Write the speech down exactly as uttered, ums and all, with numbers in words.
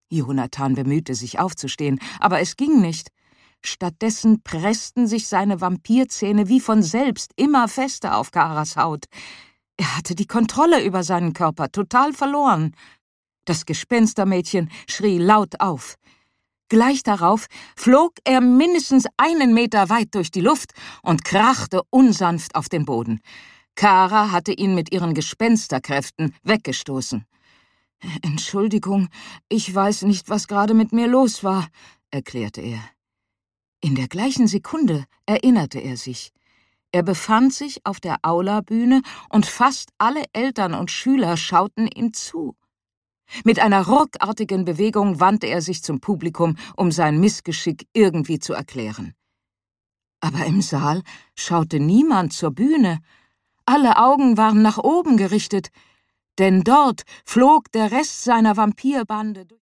Jonathan bemühte sich aufzustehen, aber es ging nicht. Stattdessen pressten sich seine Vampirzähne wie von selbst immer fester auf Karas Haut. Er hatte die Kontrolle über seinen Körper total verloren. Das Gespenstermädchen schrie laut auf. Gleich darauf flog er mindestens einen Meter weit durch die Luft und krachte unsanft auf den Boden. Kara hatte ihn mit ihren Gespensterkräften weggestoßen. »Entschuldigung, ich weiß nicht, was gerade mit mir los war«, erklärte er. In der gleichen Sekunde erinnerte er sich. Er befand sich auf der Aulabühne und fast alle Eltern und Schüler schauten ihm zu. Mit einer ruckartigen Bewegung wandte er sich zum Publikum, um sein Missgeschick irgendwie zu erklären. Aber im Saal schaute niemand zur Bühne. Alle Augen waren nach oben gerichtet, denn dort flog der Rest seiner Vampirbande durch